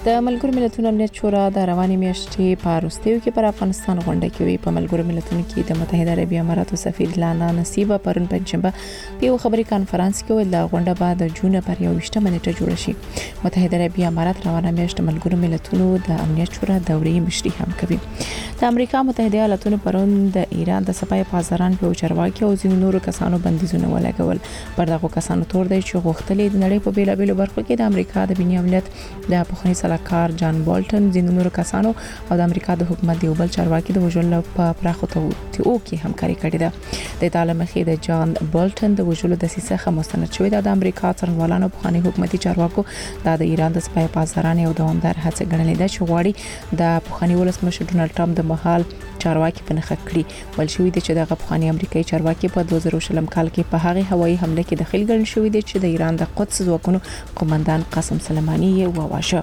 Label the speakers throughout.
Speaker 1: د ملګرو ملتونو امنیت شورا د روانې میاشتې په وروستیو کې پر افغانستان غونډه کوي. په ملګرو ملتونو کې د متحده عربی اماراتو سفیر لانا نصیبه پرون پنځشنبه په یو خبري کانفرنس کې ویل د غونډه بعد د جون پر 21 نیټه جوړ شي. متحده عربی امارات روانه میاشت ملګرو ملتونو د امنیت شورا دورې مشري هم کوي. د امریکا متحده ایالاتونو پرون د ایران د سپای بازاران په چارواکي او ځینو نورو کسانو بندیزونه ولګول. پر دغه کسانو تور دی چې غوښتلې د نړۍ په بیلابېلو برخو کې د امریکا د بینی امنیت د پخوانی سلاکار جان بولټن ځینو نورو کسانو او د امریکا د حکومت دی بل چارواکي د وژلو په پراخو توطئو کې همکاري کړې ده. د تعالی مخې د جان بولټن د وژلو د سیسه مستند شوې ده. د امریکا څرنګوالانو پخوانی حکومتي چارواکو د ایران د سپای بازاران یو دوامدار هڅه ګڼلې ده چې غواړي د پخوانی ولسمشر ډونالد ټرمپ د مهال چارواکي په نخښه کړي. ول شوې ده چې د پخوانی امریکایي چارواکي په 2020 کال کې په هغه هوایي حمله کې دخیل ګڼل شوې ده چې د ایران د قدس ځواکونو قومندان قاسم سلیمانی یې وواژه.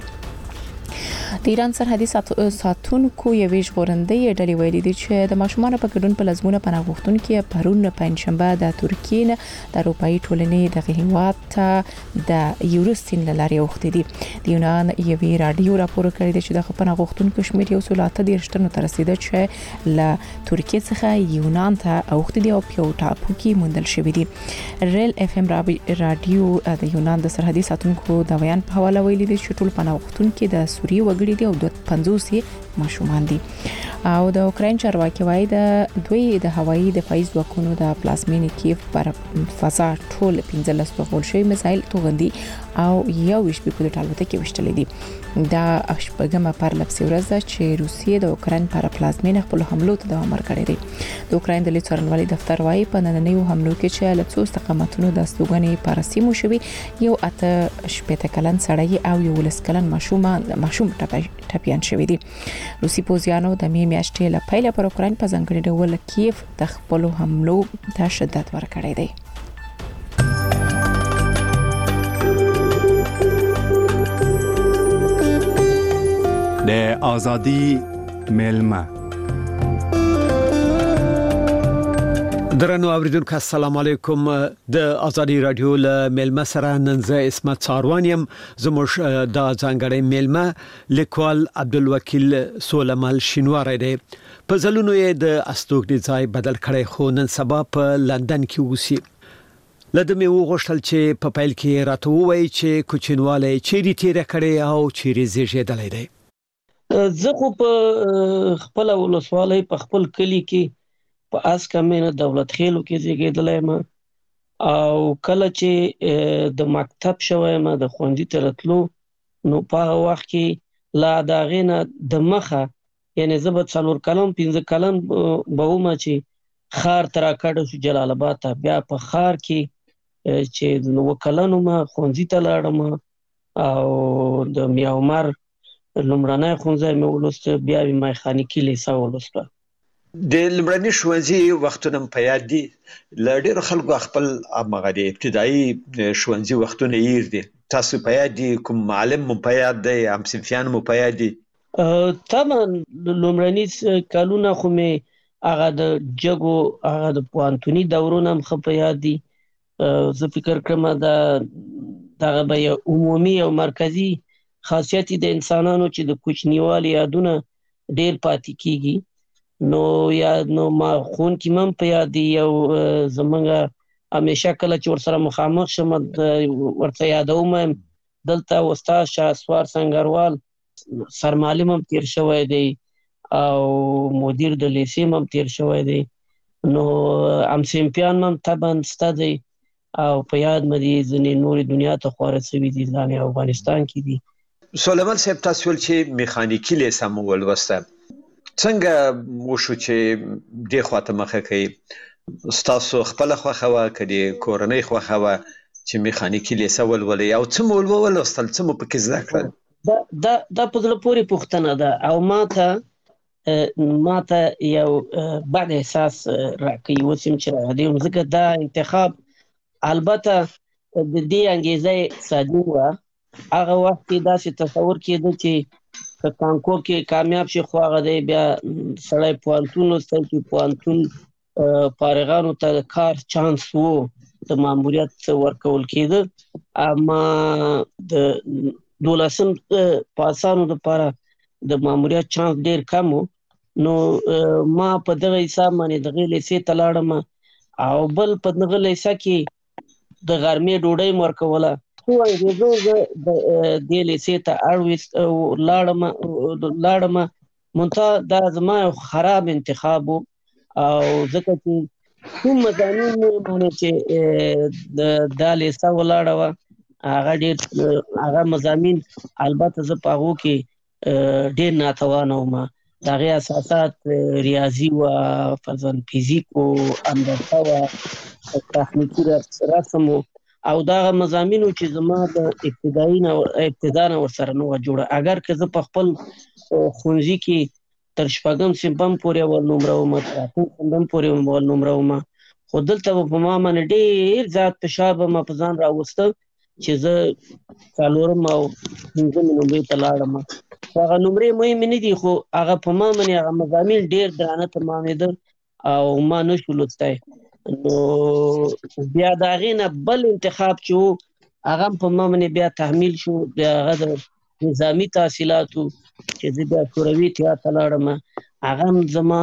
Speaker 1: د ایران سرحدي ساتونکو یوې ژغورندې ډلې ویلي دي چې د ماشومان په ګډون په لزمونه پناه غوښتونکو پرون پنځشنبه د ترکیې نه د اروپאי ټولنې د هیواد ته د یورستین لارې وختې دي. د یونان یوې رادیو راپور کړی دی چې د پناه غوښتونکو شمېر 130 ته رسیده چې له ترکیې څخه یونان ته اوختې دي او په یو ټاپو کې موندل شوی دي. ریل اف ام رادیو د یونان د سرحدي ساتونکو د بیان په حواله ویلي دي چې ټول پناه غوښتونکو د سوریې وګړي دي او 50 ماشومان دي. او د اوکراین چارواکي وایي د دوی د هوایي دفاعي ځواکونو د پلازمینې کیف پر فضا ټول 15 توغول شوی میزایل توغندي او یو وشبي په ټالوته کې وشتلې دي. دا شپږمه پر لپسې ورځ ده چې روسیې د اوکراین پر پلازمینې خپل حملو ته دوام ورکړی دی. د اوکراین د لیڅورنوالي دفتر وایي په نننیو حملو کې چې له څو استقامتونو د استوګنې پر سیمو شوی یو اته شپته کلن سړی او یو لس کلن ماشوم ټپيان شوی دي. روسي پوځیانو د می میاشتې له پیله پر اوکراین په ځانګړي ډول کیف د خپل حملو ته شدت ورکړی دی.
Speaker 2: د ازادي ملما
Speaker 3: درنو اوریدونکو السلام علیکم. د ازادي رادیو له ملما سره نن زه اسمت ساروانیم. زموږ د ځانګړي ملما لیکوال عبدالوکیل سولمال شینواری دی. په ځلونو یې د استوګنې ځای بدل کړی خو نن سبا په لندن کې اوسي. لدې مې وغوښتل چې په پیل کې راته ووایي چې کوچنواله چیرې تیر کړي او چیرې زیږیدلې دی.
Speaker 4: زه خو په خپل ولسوالۍ په خپل کلی کې په اسکمینه دولت خیلو کې زیږیدلم او کله چې د مکتب شوم د خوندې ترتلو نو په هغه وخت کې لا داغینه د مخه یعنی زه به 4 کلم 15 کلم به ومه چې خار تر کډو شو جلال آباد ته بیا په خار کې چې نو کلنو ما خوندې ته لاړم او د میاومر لمړنۍ خونځه مې ولسته بیا مې میخانیکي لیسه ولسته.
Speaker 5: د لمړنۍ ښوونځي وختونه په یاد دي. ل ډېر خلکو خپل هغه د ابتدایي ښوونځي وختونه یې دي. تاسو په یاد دي کوم معلم مو په یاد دی هم صنفیان مو په یاد دي؟
Speaker 4: طبعا لمړنۍ کلونه خو مې هغه د جګو هغه د پوهنتوني دورونه هم ښه په یاد دي. زه فکر کوم دغه به یو عمومي او مرکزي خاصیت د انسانانو چې د کوچنیوالي یادونه ډېر پاتې کیږي. نو ما خون کې مم په یاد دی یو زمونږ همیشه کله چې ورسره مخامخ شم ورته یادوم دلته استاد شهسوار سنگروال سرمعلم هم تیر شوی دی او مدیر د لیسې هم تیر شوی دی. نو همسنفیان هم طبعا سته دی او په یاد مې ځینې نورې دنیا ته خواره شوي دي ځان افغانستان کې دي.
Speaker 5: سولمال صاحب تاسو ول چې میخانیکي لیسه مو ولوسته څنګه وشو چې دې خواته مخه کوي؟ تاسو خپل خوخه وا کړي کورنۍ خوخه وا چې میخانیکي لیسه ولولي او څه مو ولوستل څه مو پکې زده کړل؟
Speaker 4: دا په زړه پورې پوښتنه ده او ماته یو بعد احساس راکوي وسیم چې راځم ځکه دا انتخاب البته د دې انګیزه ساده و. هغه وخت کې داسې تصور کېده چې که کانکور کې کامیاب شي خو هغه دی بیا سړی پوهنتون لوستل چې پوهنتون فارغانو ته کار چانس وو د ماموریت ورکول کېده. اما د 12 پاسانو لپاره د ماموریت چانس ډیر کم و. نو ما په دغه حساب باندې دغه لیسې ته لاړم او بل په دغه لیسه کې د غرمې ډوډۍ مې ورکوله. خو انګریزو زه د دې لیسې ته لاړم منتها دا زما یو خراب انتخاب و او ځکه چې کوم مضامین مې باندې چې دا لیسه ولاړه وه هغه مضامین البته زه په هغو کې ډېر ناتوانه وم. د هغې اساسات ریاضي وه، فرضاً فزیک و، هندسه وه، تخنیکي رسم و او دغه مضامینو چې زما د ابتدا نه ورسره نه وه جوړه. اگر که زه په خپل ښوونځي کې تر 6م صنف هم پورې اول نمره وم، تر 8م صنف هم پورې اول نمره وم، خو دلته به په ما باندې ډېر زیات فشار به ما په ځان راوسته چې زه 4م او 5مې نمرې ته لاړم. هغه نمرې مهمې نه دي خو هغه په ما باندې هغه مضامین ډېر درانه تمامېدل او ما نشو لوستی. نو بیا د هغې نه بل انتخاب چې و هغه هم په ما باندې بیا تحمیل شو، د هغه د نظامي تحصیلاتو چې زه بیا شوروي اتحاد ته لاړم. هغه هم زما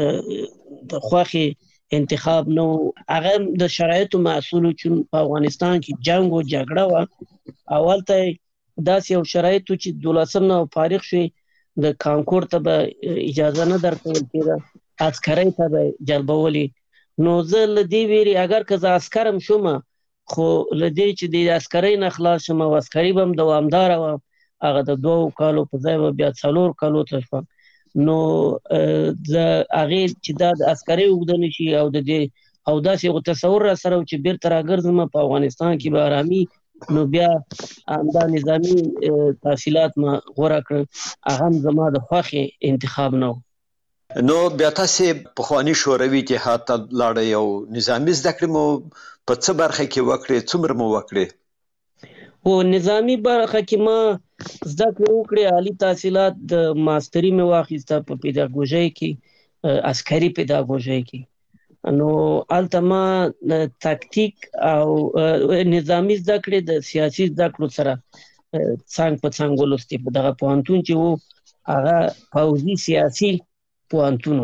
Speaker 4: د خوښې انتخاب نه و، هغه هم د شرایطو محصول و چې په افغانستان کې جنګ و جګړه وه او هلته داسې یو شرایط و چې 12 نه فارغ شوې د کانکور ته به اجازه نه درکول کېده، عسکرۍ ته به جلبولې. نو زه له دې ویرې اگر که زه عسکر هم شوم خو له دې چې د عسکرۍ نه خلاص شم او عسکري به هم دوامداره وه، هغه د 2 کالو په ځای به بیا 4 کالو ته شوم. نو زه هغې چې دا د عسکرۍ اوږده نه شي او د دې او داسې یو تصور را سره و چې بیرته راګرځم په افغانستان کې به ارامي، نو بیا همدا نظامي تحصیلات ما غوره کړل. هغه هم زما د خوښې انتخاب نه و.
Speaker 5: نو بیا تاسې پخواني شوروي اتحاد ته لاړئ او نظامي زده کړې مو په څه برخه کې وکړې؟ څومره مو وکړې؟
Speaker 4: په نظامي برخه کې ما زده کړې وکړې، عالي تحصیلات د ماستري مې واخیسته په پیداګوژۍ کې، عسکري پیداګوژۍ کې. نو هلته ما تکتیک او نظامي زده کړې د سیاسي زده کړو سره څنګ په څنګ ولوستې. په دغه پوهنتون چې و هغه پوځي سیاسي پوهنتون و.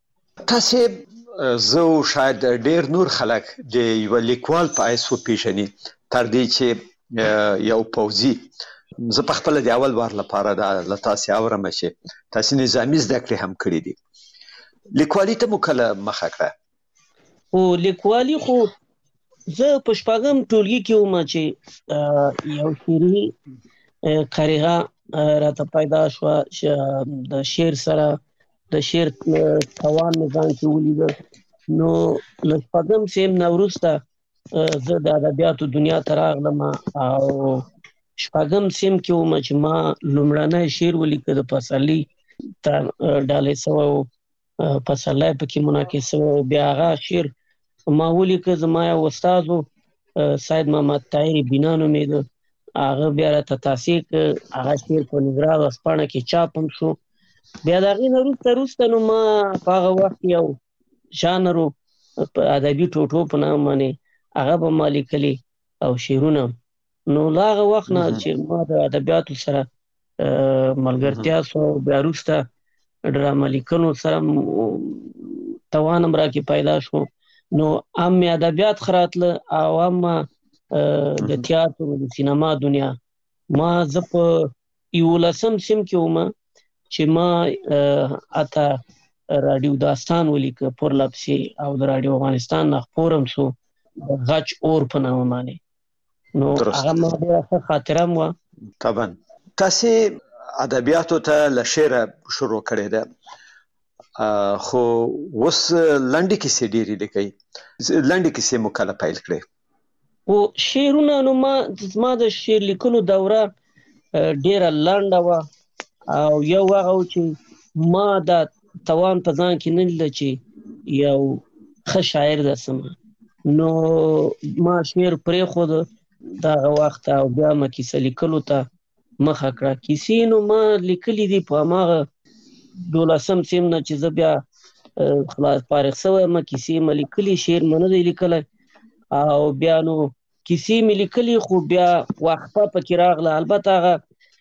Speaker 5: تاسې زه او شاید ډېر نور خلک د یو لیکوال په حیث وپېژني تر دې چې یو پوځي. زه په خپله د اول بار لپاره له تاسې اورم چې تاسې نظامي زده کړې هم کړې دي. لیکوالي ته مو کله مخه کړه؟
Speaker 4: خو لیکوالي خو زه په 6م ټولګي کې وم چې یو شعري قریغه راته پیدا شوه، د شعر سره د شعر توان مې ځان کې ولیده. نو له 6م صنف نه وروسته زه د ادبیاتو دنیا ته راغلم او 6م صنف کې وم چې ما لومړنی شعر ولیکه د پسرلي ته ډالۍ سوی و، پسرلی پکې منعکس سوی و. بیا هغه شعر ما ولیکه، زما یو استاد و سید محمد طاهر بینا نومېده، هغه بیا راته تاثیر کړ، هغه شعر په نګرهار ورځپاڼه کې چاپ هم شو. بیا د هغې نه وروسته نو ما په هغه وخت یو ژانر و په ادبي ټوټو په نام باندې هغه به ما لیکلي او شعرونه. نو له هغه وخت نه چې ما د ادبیاتو سره ملګرتیا سو، بیا وروسته ډرامه لیکنو سره توان هم راکې پیدا شو. نو هم مې ادبیات ښه راتله او هم د تیاتر د سینما دنیا. ما زه په 11م صنف کې وم چې ما اته رادیو داستان ولیکه پر لپسې او د رادیو افغانستان نه خپور هم شو د غچ اور په نامه باندې. نو هغه ما ډېره ښه خاطره هم وه.
Speaker 5: طبعا تاسې ادبیاتو ته له شعره شروع کړې ده، خو اوس لنډې کیسې ډېرې لیکئ. لنډې کیسې مو کله پیل کړې؟
Speaker 4: خو شعرونه نو ما د شعر لیکلو دوره ډېره لنډه وه او یو هغه و چې ما دا توان په ځان کې نه لیده چې یو ښه شاعر داسم. نو ما شعر پرېښود دغه وخت او بیا ما کیسه لیکلو ته مخه کړه. کیسې نو ما لیکلي دي په هماغه 12م صنف نه چې زه بیا خلاص فارغ شوی یم، کیسې مې لیکلي، شعر مې نه دی لیکلی. او بیا نو کیسې مې لیکلي خو بیا وقفه پکې راغله. البته هغه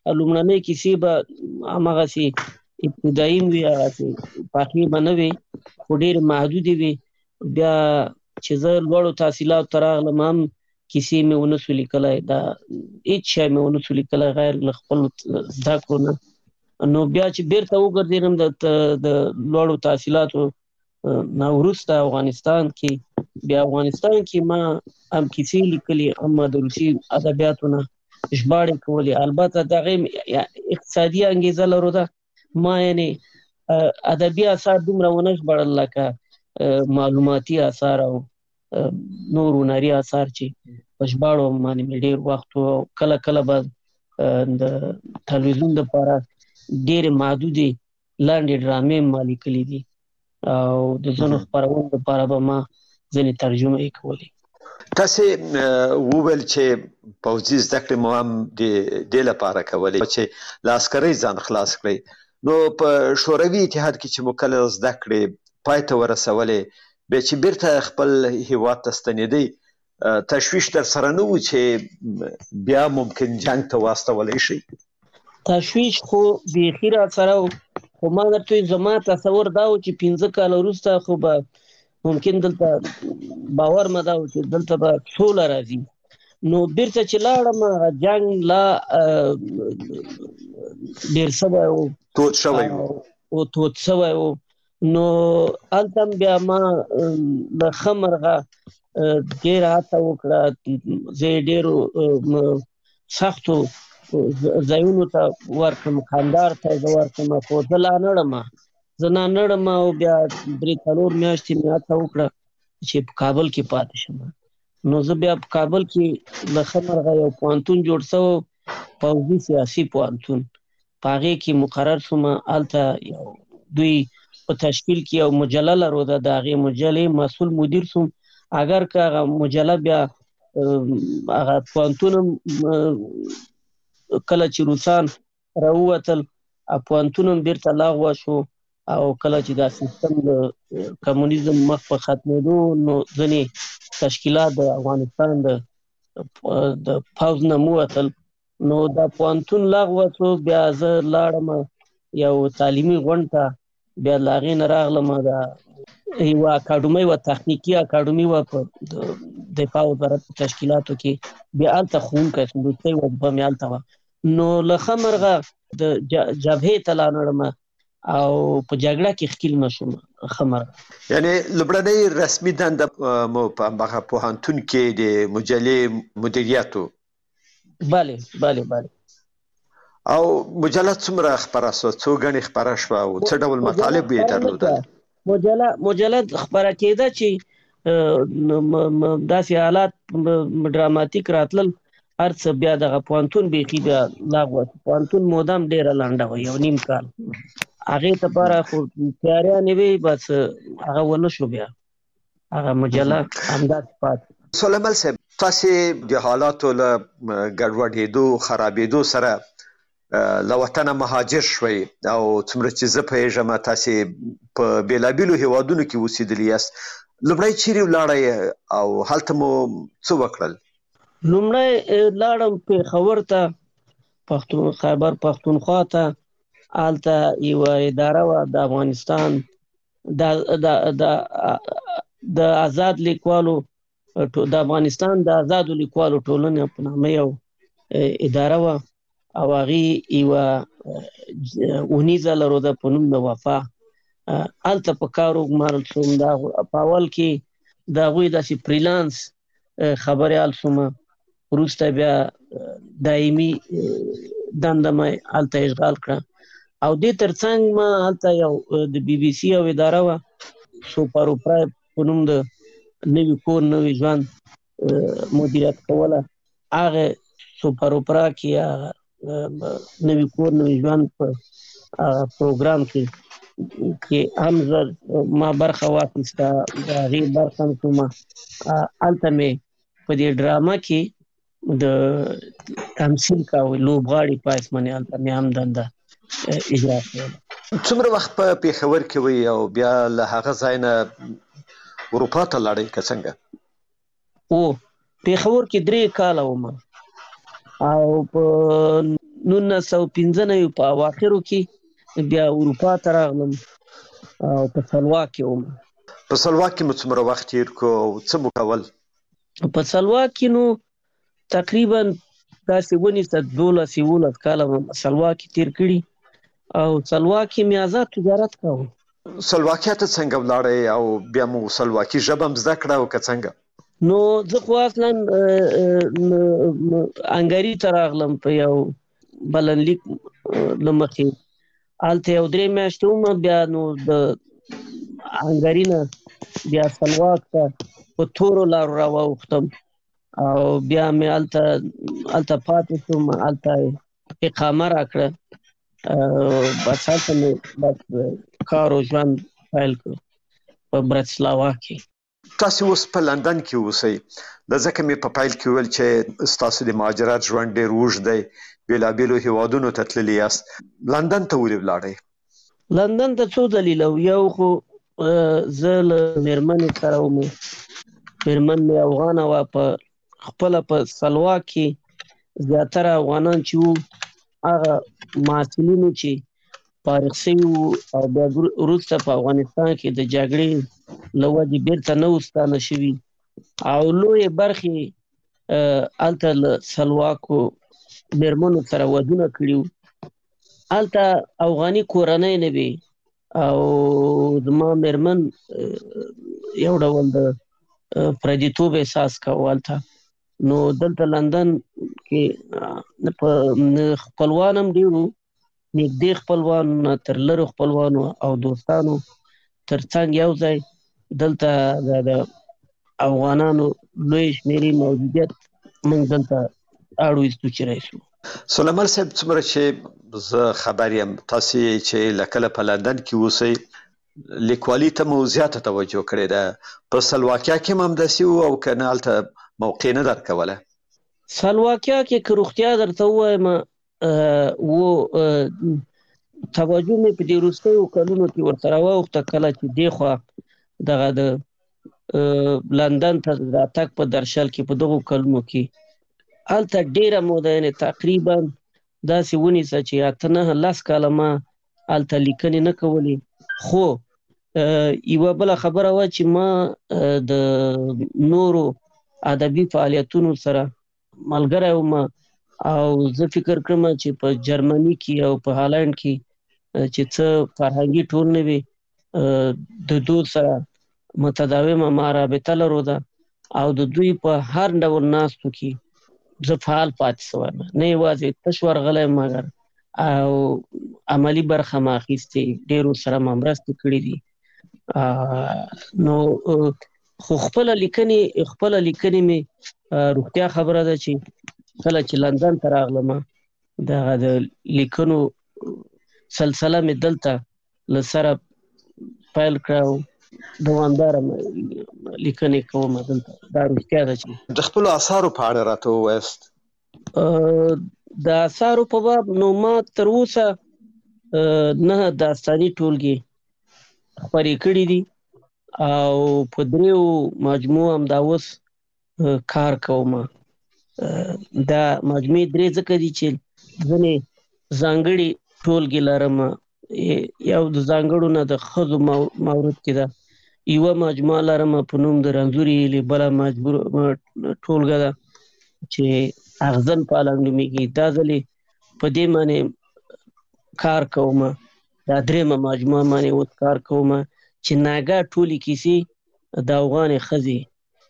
Speaker 4: لومړنۍ کیسې به هماغسې ابتدایي وي، هغسې پخې به نه وي خو ډېرې محدودې وي. بیا چې زه لوړو تحصیلاتو ته راغلم هم کیسې مې ونه سو لیکلی، دا هېڅ شی مې ونه سو لیکلی غیر له خپلو زده کړو نه. نو بیا چې بیرته وګرځېدم د لوړو تحصیلاتو نه وروسته افغانستان کې، بیا افغانستان کې ما هم کیسې لیکلي، هم د روسي ادبیاتو نه ژباړې کولې. البته د هغې اقتصادي انګېزه لرله، ما یعنې ادبي اثار دومره ونه ژباړل لکه معلوماتي اثار او نور هنري اثار چې په ژباړو باندې مې ډېر وخت و. کله کله به د تلویزیون دپاره ډېرې محدودې لنډې ډرامې ما لیکلي دي او د ځینو خپرونو دپاره به ما ځینې ترجمه یې کولې.
Speaker 5: تاسې وویل چې پوځي زده کړې مو هم د دې لپاره کولې چې له عسکرۍ ځان خلاص کړئ. نو په شوروي اتحاد کې چې مو کله زده کړې پای ته ورسولې، بیا چې بیرته خپل هیواد ته ستنېدئ، تشویش در سره نه و چې بیا ممکن جنګ ته واستولی شئ؟
Speaker 4: تشویش خو بیخي را سره و، خو ما درته وایي زما تصور دا و چې 15 کاله وروسته خو به ممکن دلته باور مې دا و چې دلته به سوله راځي. نو بیرته چې لاړم هغه جنګ لا ډېر شوی و،
Speaker 5: تود شوی
Speaker 4: و. نو هلته هم بیا ما له ښه مرغه ډېره هڅه وکړه، زه یې ډېرو سختو ځایونو ته ورکړم، کندهار ته زه ورکړم، خو زه لا نړم او بیا 3-4 میاشتې مې هڅه وکړه چې په کابل کې پاتې شم. نو زه بیا په کابل کې له ښه مرغه یو پوهنتون جوړ شوی، پوځي سیاسي پوهنتون، په هغې کې مقرر شوم. هلته یو دوی په تشکیل کې یو مجله لرله، د هغې مجلې مسؤل مدیر شوم. اگر که هغه مجله بیا هغه پوهنتون کله چې روسان راووتل، پوهنتون هم بیرته لغوه شو او کله چې دا سیستم د کمونیزم مخ په ختمېدو، نو ځینې تشکیلات د افغانستان د پوځ نه ووتل، نو دا پوهنتون لغوه شو. بیا زه لاړم یو تعلیمي غونډ ته، بیا له هغې نه راغلم، دا یوه اکاډمۍ وه، تخنیکي اکاډمي وه په دفاع وزارت په تشکیلاتو کې، بیا هلته ښوونکی شوم، وروستۍ وظیفه مې هلته وه. نو له ښه مرغه د جبهې ته لاړم او په جګړه کې ښکیل نه شوم. ښه مرغه
Speaker 5: یعنې لومړنۍ رسمي دنده مو په هماغه پوهنتون کې د مجلې مدیریت و؟
Speaker 4: بله.
Speaker 5: او مجله څومره خپره شوه؟ څو ګڼې خپره شوه او څه ډول مطالب یې درلودل؟
Speaker 4: مجله خپره کېده چې داسې حالات ډراماتیک راتلل، هر څه بیا دغه پوهنتون بیخي بیا لغوه شو. پوهنتون مودم ډېره لنډه وه، 1.5 کال. هغې دپاره خو تیاریانې وې، بس هغه ونه شو، بیا هغه مجله همداسې پاتې.
Speaker 5: سلیمان صاحب، تاسې د حالاتو له ګډوډېدو خرابېدو سره له وطنه مهاجر شوئ او څومره چې زه پوهېږم تاسې په بېلابېلو هېوادونو کې اوسېدلي یاست. لومړی چیرې ولاړئ او هلته مو څه وکړل؟
Speaker 4: لومړی لاړم پېښور ته، خیبر پښتونخوا ته. هلته یوه اداره وه د افغانستان د آزاد لیکوالو د افغانستان د آزادو لیکوالو ټولنې په نامه یو اداره وه او هغې یوه اونیزه لرله په نوم د وفا. هلته په کار وګمارل شوم. په اول کې د هغوی داسې فریلانس خبریال شوم، وروسته بیا دایمي دنده مې هلته اشغال کړه او دې ترڅنګ ما هلته یو د BBC یو اداره وه، سوپروپرا په نوم د نوي کور نوي ژوند مدیریت کوله. هغه سوپروپرا کې هغه نوي کور نوي ژوند په پروګرام کې هم ما برخه واخیسته، د هغې برخه هم شومه. هلته مې په دې ډرامه کې د تمثیل کاوه، لوبغاړي په حیث باندې هلته مې هم دنده اجرا کوله.
Speaker 5: څومره وخت په پېښور کې وئ او بیا له هغه ځای نه اروپا ته لاړئ که څنګه؟
Speaker 4: پېښور کې 3 کاله وم او په 1995 په اواخرو کې بیا اروپا ته راغلم او په سلواک کې وم.
Speaker 5: په سلواک کې مو څومره وخت تیر کو او څه مو کول؟
Speaker 4: په سلواک کې نو تقریبا داسې ونیسه 12 کاله سلواک کې تیر کړي او سلواک کې مې آزاد تجارت کاوه.
Speaker 5: سلواکیا ته څنګه ولاړې او بیا مو سلواکي ژبه هم زده کړه او که څنګه؟
Speaker 4: نو زه خو اصلا انګري ته راغلم په یو بلنلیک له مخې، هلته یو 3 میاشتې وم، بیا نو د انګري نه بیا سلواک ته په تورو لارو راواوښتم او بیا مې هلته پاتې شوم، هلته اقامه راکړه، بس هلته مې کار او ژوند پیل کړ په براتسلاوا کې.
Speaker 5: تاسو اوس په لندن کې اوسئ، ځکه مې په پیل کې ویل چې ستاسو د مهاجرت ژوند ډېر اوږد دی، بېلابېلو هیوادونو ته تللي یاست. لندن ته ولې ولاړئ؟
Speaker 4: لندن ته څو دلیله و. یو خو زه له مېرمنې سره وم، مېرمن مې افغانه وه. په خپله په سلواک کې زیاتره افغانان چې وو هغه محصلینو چې فارغ شوي وو او بیا وروسته په افغانستان کې د جګړې له وجې بیرته نه وو ستانه شوي او لویې برخې هلته له سلواکو مېرمنو سره ودونه کړي وو. هلته افغاني کورنۍ نه وي او زما مېرمن یو ډول د پردیتوب احساس کوه هلته. نو دلته لندن کې خپلوان هم ډېر وو، نږدې خپلوان تر لرو خپلوانو او دوستانو ترڅنګ یو ځای دلته د افغانانو لوی شمېرې موجودیت موږ دلته اړو ایستو چې راشو.
Speaker 5: سلیمان صاحب، څومره چې زه خبر یم تاسې چې له کله په لندن کې اوسئ لیکوالي ته مو زیاته توجه کړې ده. په سلواکیا کې هم همداسې وو او که نه هلته موقع نه درکوله؟
Speaker 4: سلواکیا کې که رښتیا درته ووایم توجه مې په دې وروستیو کلونو کې ورته راواوښته کله چې دې خوا دغه د لندن ته د راتګ په درشل کې په دغو کلونو کې هلته ډېره موده یعنې تقریبا داسې ونیسه چې 8-9 کاله ما هلته لیکنې نه کولې. خو یوه بله خبره وه چې ما د نورو ادبي فعالیتونو سره ملګری وم او زه فکر کړم چې په جرمني کې او په هالند کې چې څه فرهنګي ټولنې وي د دوی سره متداومه ما رابطه لرو ده او د دوی په هر ډول ناستو کې زه فعال پاتې شوی یم، نه یوازې تش ورغلی مګر او عملي برخه ما اخیستې، ډېرو سره ما مرستې کړي دي. نو خو خپله لیکنې مې روغتیا خبره ده چې کله چې لندن ته راغلم دغه د لیکنو سلسله مې دلته له سره پیل کړه او دوامداره لیکنې کوم دلته. دا روغتیا ده چې
Speaker 5: د خپلو اثارو په اړه راته ووایاست.
Speaker 4: د اثارو په باب نو ما تر اوسه 9 داستاني ټولګې خپرې کړي دي او په 3 مجموعو همدا اوس کار کوم. دا مجموعې 3 ځکه دي چې ځینې ځانګړي ټولګې لرم، یو د ځانګړو نه د ښځو مورد کې ده، یوه مجموعه لرم په نوم د رنځورې هیلې، بله ټولګه ده چې اغزن پالنګ نومیږي. دا ځلې په دې باندې کار کوم. دا 3مه مجموعه باندې اوس کار کوم چې ناګه ټولې کیسې د افغانې ښځې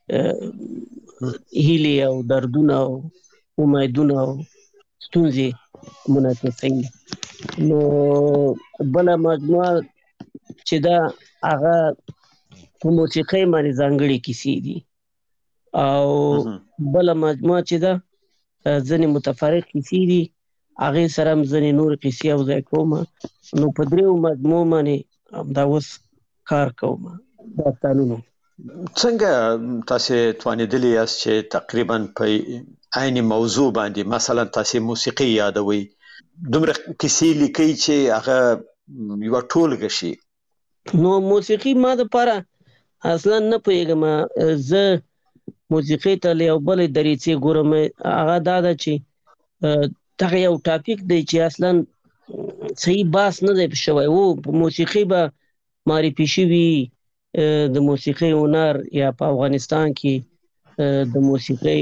Speaker 4: هیلې او دردونه او امیدونه او ستونزې منعکسوي. نو بله مجموعه چې ده هغه په موسیقۍ باندې ځانګړې کیسې دي او بله مجموعه چې ده ځینې متفرق کیسې دي، هغې سره هم ځینې نورې کیسې یوځای کوم. نو په 3 مجموعو باندې همدا اوس کار کوم داستانونو.
Speaker 5: څنګه تاسې توانېدلی یاست چې تقریبا په عین موضوع باندې مثلا تاسې موسیقي یادوئ، دومره کیسې لیکئ چې هغه یوه ټولګه شي؟
Speaker 4: نو موسیقي ما دپاره اصلا نه پوهېږم. زه موسیقۍ ته له یو بلې دریڅې ګورم، هغه دا ده چې دغه یو ټاپک دی چې اصلا صحیح بحث نه دی شوی. او په موسیقي به معرفي شوي د موسیقي هنر یا په افغانستان کې د موسیقي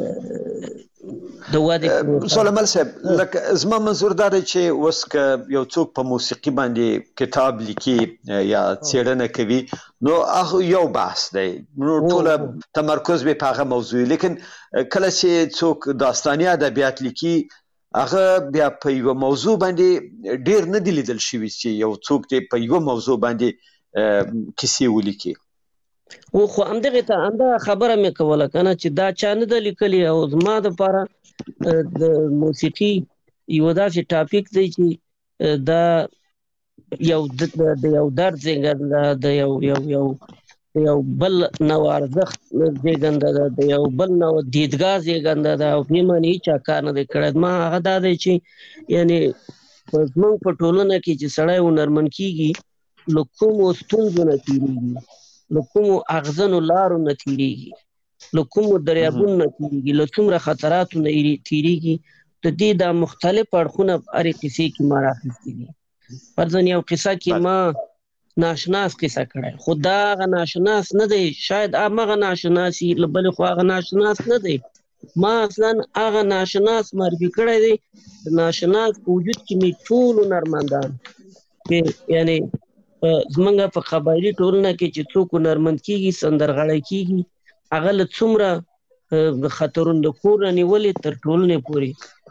Speaker 4: د وادي
Speaker 5: سلیمان صاحب لکه زما منظور دا دی چې اوس که یو څوک په موسیقي باندې کتاب لیکي یا څېړنه کوي نو هغه یو بحث دی، نو ټوله تمرکز به په هغه موضوع، لیکن کله چې څوک داستاني ادبیات لیکي هغه بیا په یو موضوع باندې ډیر نه دی لیدل شوی چې یو څوک دې په یو موضوع باندې کیسې ولیکي.
Speaker 4: او خو همدغه خبره مې کوله کنه چې دا چا نه د لیکلي، او زما دپاره د موسیقي یو داسې ټاپک دی چې دا یو د یو درد زیږنده، د یو بل نوع ارزښت زیږنده ده، د یو بل نوع دیدګاه زیږنده ده، او په معنی هیچا کار نه دی کړی. ما هغه دا دی چې یعنې زموږ په ټولنه کې چې سړی هنرمند کېږي له کومو ستونزو نه تېرېږي، له کومو اغزنو لارو نه تېرېږي، له کومو دریابونو نه تېرېږي، له څومره خطراتو نه تېرېږي. د دې دا مختلف اړخونه په هرې قصې کې ما راخیستي دي. فرضاً یو قصه کې ما ناشناس قصه کړی، خو دا هغه ناشناس نه دی، شاید همغه ناشناس وي، له بلې خوا هغه ناشناس نه دی. ما اصلا هغه ناشناس معرفي کړی دی. د ناشناس په وجود کې مې ټول هنرمندان یعنې زمونږ په قبایلي ټولنه کې چې څوک هنرمند کېږي، سندرغاړی کېږي، هغه له څومره خطرونو د کور نه نیولې تر ټولنې پورې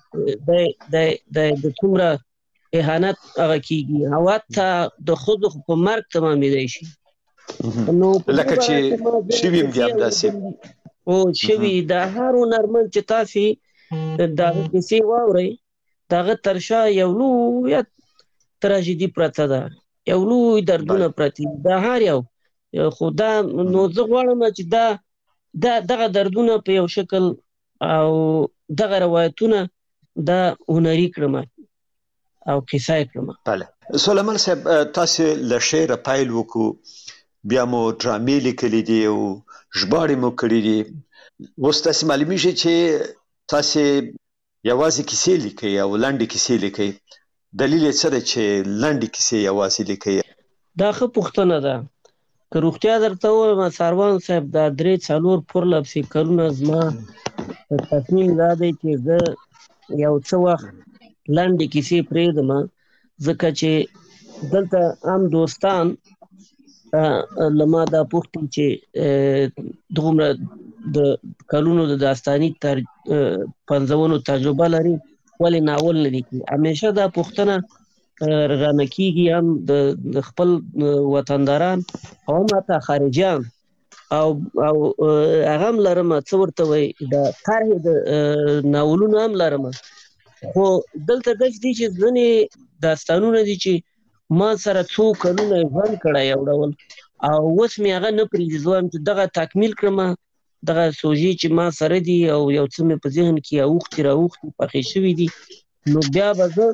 Speaker 4: د څومره اهانت هغه کېږي، او حتی د ښځو په مرګ تمامېدی شي. نو
Speaker 5: لکه چې شوي هم دي همداسې
Speaker 4: او شوي د هر هنرمند چې تاسې د هغه کیسې واورئ، د هغه تر شا یو لویه تراژیدي پرته ده، یو لوی دردونه پرتې دي، دا هر یو. خو دا نو زه غواړم چې دغه دردونه په یو شکل او دغه روایتونه دا هنري کړم او قصه یې کړم.
Speaker 5: بله سلیمان صاحب، تاسې له شعره پیل وکړو، بیا مو ډرامې لیکلي دي او ژباړې مو کړي دي. اوس تاسې معلومیږي چې تاسې یوازې کیسې لیکئ او لنډې کیسې لیکئ. دلیل یې څه دی چې لنډې کیسې یوازې لیکئ؟
Speaker 4: دا ښه پوښتنه ده. که روغتیا درته ووایم ساروان صاحب، دا 3-4 پرله پسې کلونه زما تصمیم دا دی چې زه یو څه وخت لنډې کیسې پرېږدم، ځکه چې دلته عام دوستان له ما دا پوښتي چې دومره د کلونو د داستاني پنځونو تجربه لري، ولې ناول نه لیکي؟ همیشه دا پوښتنه رانه کېږي، هم د خپل وطنداران او هم حتی خارجیان، او هغه هم لرم څه ورته وایي د طرحې د ناولونو هم لرم. خو دلته داسې دي چې ځینې داستانونه دي چې ما سره څو کلونه ژوند کړی یو ډول، او اوس مې هغه نه پرېږدي. زه وایم چې دغه تکمیل کړم، دغه سوژې چې ما سره دي او یو څه مې په ذهن کې اوښتي راوښتي پخې شوي دي، نو بیا به زه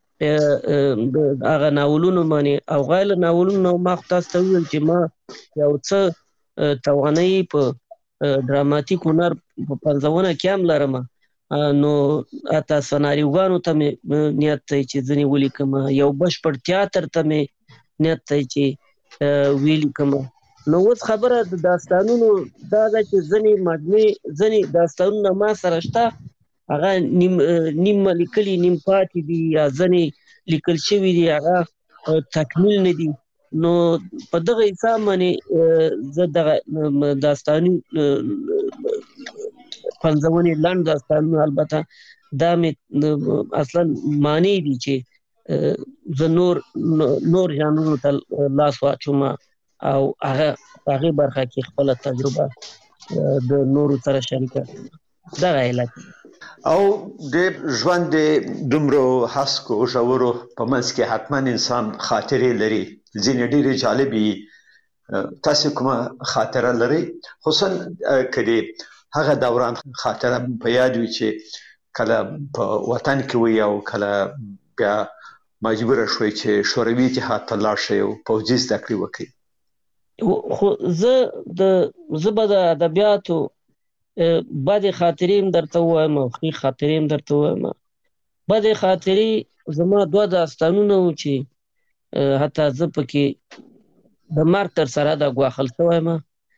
Speaker 4: هغه ناولونو باندې او غیر ناولونو ما خو تاسو ته وویل چې ما یو څه توانایي په ډراماتیک هنر په پنځونه کې هم لرم، نو حتی سناریوګانو ته مې نیت دی چې ځینې ولیکم، یو بشپړ تیاتر ته مې نیت دی چې ولیکم. نو اوس خبره د داستانونو دا ده چې ځینې داستانونه ما سره شته، هغه نیم لیکلي نیم پاتې دي، یا ځینې لیکل شوي دي هغه تکمیل نه دي. نو په دغه حساب باندې زه دغه داستاني پنځونې لنډ داستانونه، البته دا مې اصلا معنی دي چې زه نور ژانرونو ته لاس واچوم او هغې برخه کې خپله تجربه د نورو سره شریکه کړم. دغه علت
Speaker 5: او د ژوند د دومره هسکو ژورو په منځ کې حتما انسان خاطرې لري، ځینې ډېرې جالبې. تاسې کومه خاطره لرئ؟ خصوصا که د هغه دوران خاطره په یاد وي چې کله په وطن کې وي او کله بیا مجبوره شوئ چې شوروي اتحاد ته لاړ شئ او پوځي زده کړې وکړئ.
Speaker 4: خو زه به د ادبیاتو بدې خاطرې هم درته ووایم او ښې خاطرې هم درته ووایم. بد خاطرې زما 2 داستانونه و چې حتی زه پکې د مرګ تر سره د ګواښل شوی یم.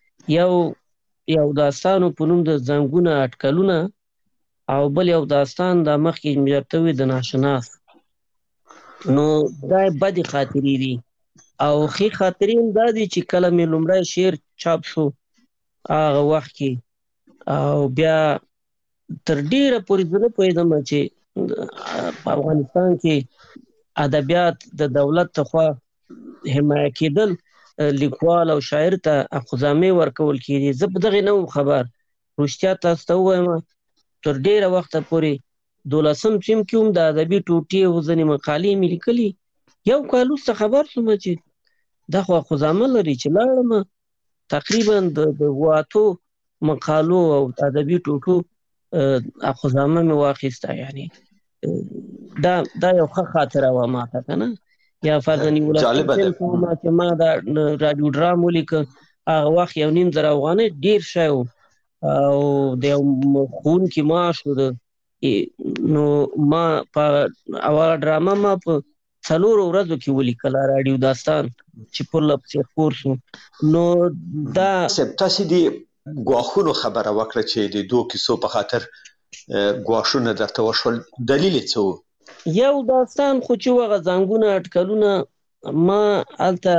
Speaker 4: یو داستان په نوم د زنګونه اټکلونه او بل یو داستان د مخکې مې درته وویل د ناشناس. نو دا بدې خاطرې دي او ښې خاطرې هم دا دي چې کله مې لومړی شعر چاپ شو هغه وخت کې او بیا تر ډیره پورې زه نه پوهېدم چې په افغانستان کې ادبیات د دولت لخوا حمایه کېدل لیکوال او شاعر ته اخذامې ورکول کېدي. زه په دغې نه وم خبر. رښتیا تاسو ته ووایم تر ډیره وخته پورې 12م صنف کې هم د ادبي ټوټې او ځینې مقالې مې لیکلي. یو کال وروسته خبر شوم چې دا خو اخذامه لري چې لاړم تقریبا د 8 مقالو او ادبي ټوټو اخذامه مې واخیسته. یعنی دا یو ښه خاطره وه ماته که نه. یا فرضاً چې ما دا راډیو ډرام ولیکه هغه وخت 1.5 افغانۍ ډېر شی و او د یو ښوونکي معاش و. نو ما په هغه ډرامه ما په 4 ورځو کې ولیکله راډیو داستان چې پرله پسې خپور شو. نو دا
Speaker 5: تاسې د ګواښونو خبره وکړه چې د 2 کیسو په خاطر ګواښونه درته وشول، دلیل یې څه و؟
Speaker 4: یو داستان خو چې هغه زنګونه اټکلونه ما هلته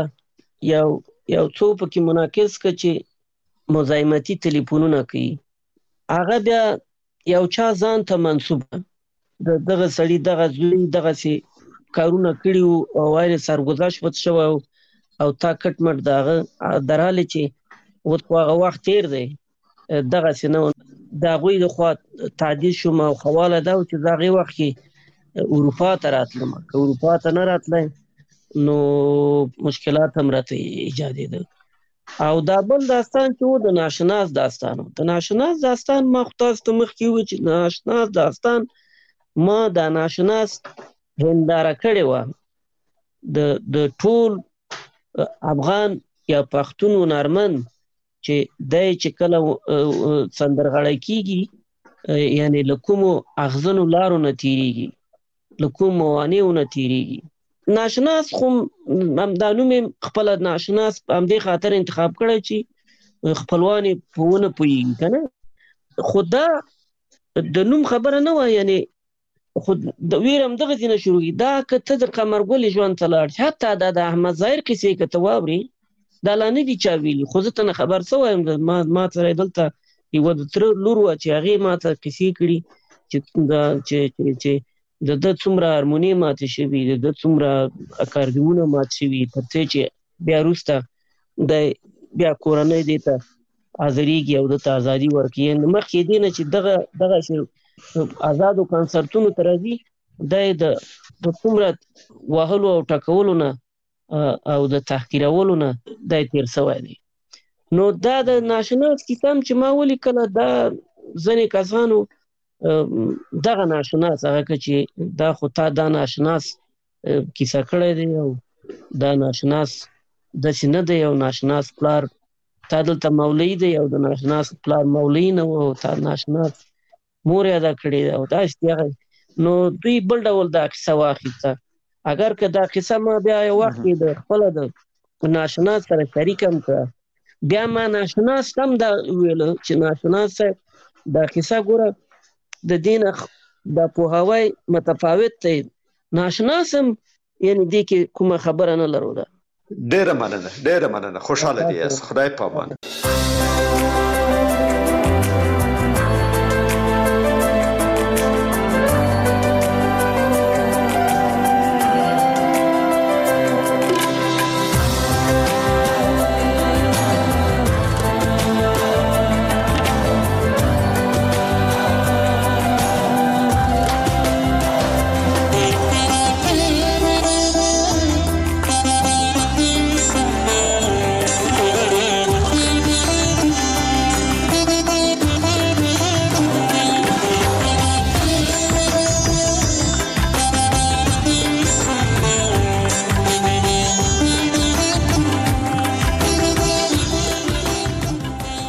Speaker 4: یو څو پکې منعکس که چې مزاحمتي تلیفونونه کوي. هغه بیا یو چا ځان ته منسوب دغه سړي دغه زوی دغسې کارونه کړي وو او وایي سرګذشت پټ شوی او تا کټ مټ د هغه در حالې چې اوس خو هغه وخت تېر دی دغسې نه و. د هغوی لخوا تعدیل شوم او خواله دا و چې د هغې وخت کې اروپا ته راتلم. که اروپا ته نه راتلی نو مشکلات هم راته ایجادېده. او دا بل داستان چې و د ناشناس داستان و. د ناشناس داستان ما خو تاسو ته مخکې وویل چې ناشناس داستان ما د ناشناس هنداره کړې وه د ټول افغان یا پښتون هنرمند چې دی چې کله سندرغاړی کېږي یعنی له کومو اغزنو لارو نه تېرېږي، له کوم موانعو نه تېرېږي. ناشناس خو دا نوم یې خپله ناشناس همدې خاطر انتخاب کړی چې خپلوان یې په ونه پوهېږي که نه. خو دا د نوم خبره نه وه. یعنی خو د ویر هم دغسې نه شروع کېږي. دا که ته د قمرګلې ژوند ته لاړ شې حتی دا د احمد ظاهر کیسې که ته واورې دا لا نه دي چا ویلي. خو زه ته نه خبر څه وایم. ما سره دلته یوه د تره لور وه چې هغې ما ته کیسې کړي چې د ده څومره هارموني ماتې شوي، د ده څومره اکاردیونه مات شوي تر څې چې بیا وروسته دی بیا کورنۍ دې ته حاضرېږي او ده ته ازادي ورکوي. مخکې دې نه چې دغه آزادو کنسرتونو ته راځي دی د څومره وهلو او ټکولو نه او د تحقیرولو نه دی تېر سوی دی. نو دا د ناشناس کیسه هم چې ما ولیکله دا ځینې کسانو دغه ناشناس هغه که چې دا خو تا دا ناشناس کیسه کړی دی او دا ناشناس داسې نه دی. او ناشناس پلار تا دلته مولوي دی او د ناشناس پلار مولوي نه و او تا ناشناس مور یې ادا کړې ده او داسې هغه. نو دوی بل ډول دا کیسه واخیسته. اگر که دا قصه ما بیا یو وخت کې د خپله د ناشناس سره شریکم کړه بیا ما ناشناس هم دا ویله چې ناشناس صاحب دا قصه ګوره د دې نه دا پوهاوی متفاوت دی. ناشناس هم یعنې دې کې کومه خبره نه لرو ده.
Speaker 5: ډېره مننه خوشحاله دې یاست. خدای په امان.